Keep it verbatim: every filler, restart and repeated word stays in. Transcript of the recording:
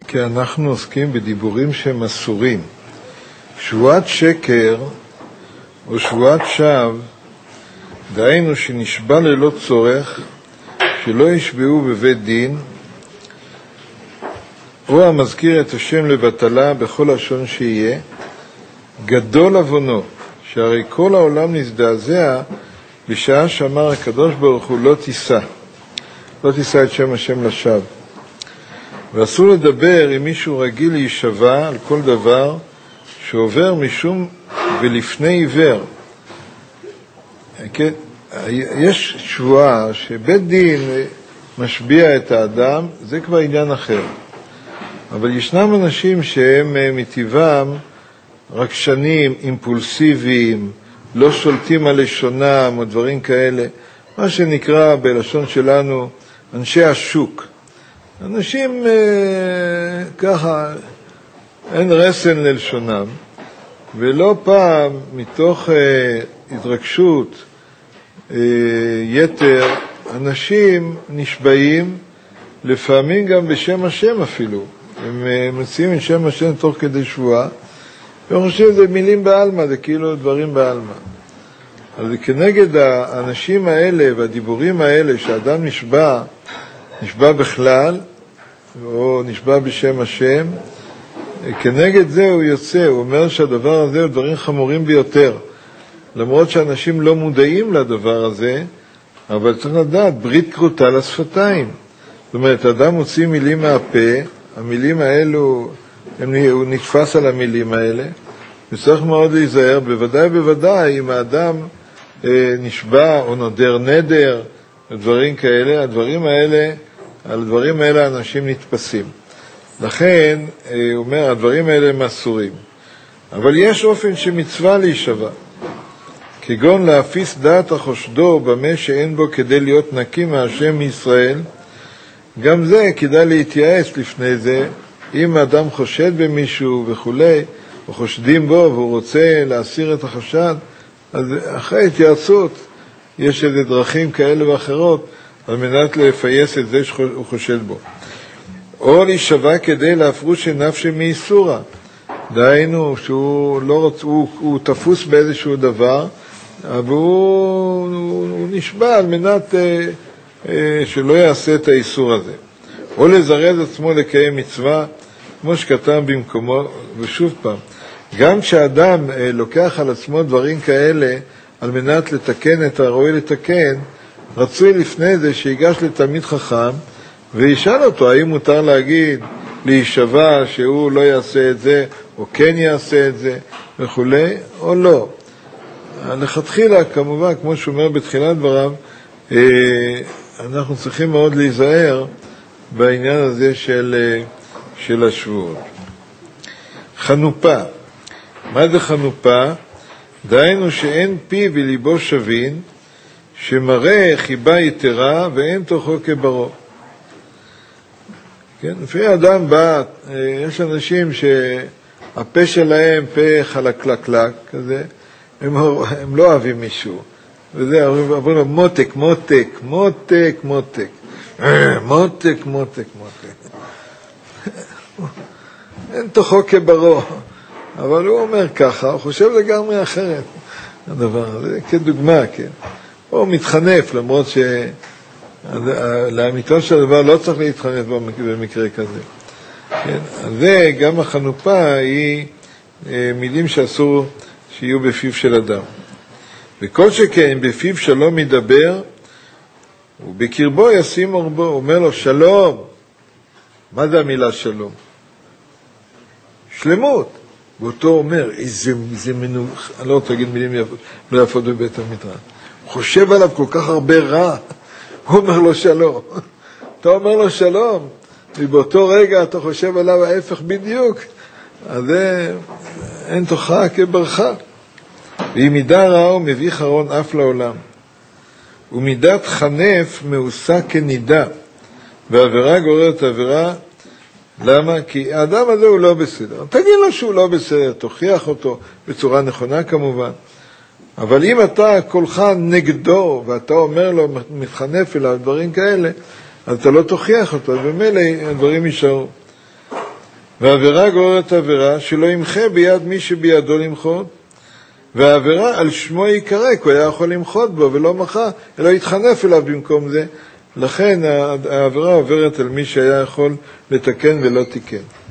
כי אנחנו עוסקים בדיבורים שהם אסורים. שבועת שקר או שבועת שווא, דהיינו שנשבע ללא צורך, שלא ישבעו בבית דין, או המזכיר את השם לבטלה בכל לשון שיהיה, גדול עוונו, שהרי כל העולם נזדעזע בשעה שאמר הקדוש ברוך הוא לא תישא, לא תישא את שם השם לשווא. ואסור לדבר עם מישהו רגיל להישבע על כל דבר שעובר משום ולפני עיוור. כן? יש שבועה שבית דין משביע את האדם, זה כבר עניין אחר. אבל ישנם אנשים שהם מטבעם רגשנים, אימפולסיביים, לא שולטים על לשונם או דברים כאלה, מה שנקרא בלשון שלנו אנשי השוק. אנשים אה, ככה, אין רסן ללשונם, ולא פעם מתוך אה, התרגשות אה, יתר, אנשים נשבעים, לפעמים גם בשם השם אפילו. הם אה, מציעים את שם השם תוך כדי שבועה, ואני חושב שזה מילים בעלמא, זה כאילו דברים בעלמא. אז כנגד האנשים האלה והדיבורים האלה שאדם נשבע, נשבע בכלל, או נשבע בשם השם, כנגד זה הוא יוצא, הוא אומר שהדבר הזה הוא דברים חמורים ביותר. למרות שאנשים לא מודעים לדבר הזה, אבל צריך לדעת, ברית כרותה לשפתיים. זאת אומרת, אדם מוציא מילים מהפה, המילים האלו, הם, הוא נתפס על המילים האלה, וצריך מאוד להיזהר, בוודאי בוודאי, אם האדם אה, נשבע או נודר נדר, דברים כאלה, הדברים האלה, על הדברים האלה אנשים נתפסים. לכן, אה, הוא אומר, הדברים האלה הם אסורים. אבל יש אופן שמצווה להישבע, כגון להפיס דעת החושדו במה שאין בו כדי להיות נקי מהשם מישראל. גם זה כדאי להתייעץ לפני זה, אם האדם חושד במישהו וכולי, או חושדים בו והוא רוצה להסיר את החשד, אז אחרי התייעצות יש איזה דרכים כאלה ואחרות על מנת לפייס את זה שהוא חושד בו. או להישבע כדי להפרוש נפשי מאיסורה, דהיינו שהוא לא רוצה, הוא, הוא תפוס באיזשהו דבר, אבל הוא, הוא, הוא נשבע על מנת אה, אה, שלא יעשה את האיסור הזה. או לזרז עצמו לקיים מצווה, כמו שכתב במקומו, ושוב פעם, גם כשאדם אה, לוקח על עצמו דברים כאלה, על מנת לתקן את הראוי לתקן, רצוי לפני זה שיגש לתלמיד חכם, וישאל אותו האם מותר להגיד, להישבע שהוא לא יעשה את זה, או כן יעשה את זה, וכולי, או לא. לכתחילה, כמובן, כמו שאומר בתחילת דבריו, אה, אנחנו צריכים מאוד להיזהר בעניין הזה של, של השבועות. חנופה. מה זה חנופה? דהיינו שאין פי וליבו שווין, שמראה חיבה יתרה ואין תוכו כברו. כן? לפי אדם בא, יש אנשים שהפה שלהם פה חלקלקלק כזה, הם, הם לא אוהבים מישהו. וזה, אומרים לו מותק, מותק, מותק, מותק. מותק, מותק, מותק. אין תוכו כברו. אבל הוא אומר ככה, הוא חושב לגמרי אחרת. הדבר הזה, כדוגמה, כן. הוא מתחנף, למרות שלאמיתו של הדבר לא צריך להתחנף במקרה כזה. כן. אז זה, גם החנופה היא מילים שאסור שיהיו בפיו של אדם. וכל שכן, בפיו שלום ידבר, ובקרבו ישים אורבו, הוא אומר לו, שלום. מה זה המילה שלום? שלמות. ואותו אומר, איזה, איזה מנוח, אני לא רוצה להגיד מילים יפות, לא יפות בבית המדרש. הוא חושב עליו כל כך הרבה רע, הוא אומר לו שלום. אתה אומר לו שלום, ובאותו רגע אתה חושב עליו ההפך בדיוק, אז זה אין תוכה כברכה. ואם מידה רעה הוא מביא חרון אף לעולם. ומידת חנף מעושה כנידה, והעבירה גוררת עבירה. למה? כי האדם הזה הוא לא בסדר. תגיד לו שהוא לא בסדר, תוכיח אותו בצורה נכונה כמובן. אבל אם אתה כולך נגדו, ואתה אומר לו, מתחנף אליו, דברים כאלה, אז אתה לא תוכיח אותו, ומילא הדברים יישארו. והעבירה גוררת עבירה שלא ימחה ביד מי שבידו למחות, והעבירה על שמו יקרא, כי הוא היה יכול למחות בו ולא מחה, אלא יתחנף אליו במקום זה. לכן העבירה עוברת על מי שהיה יכול לתקן ולא תיקן.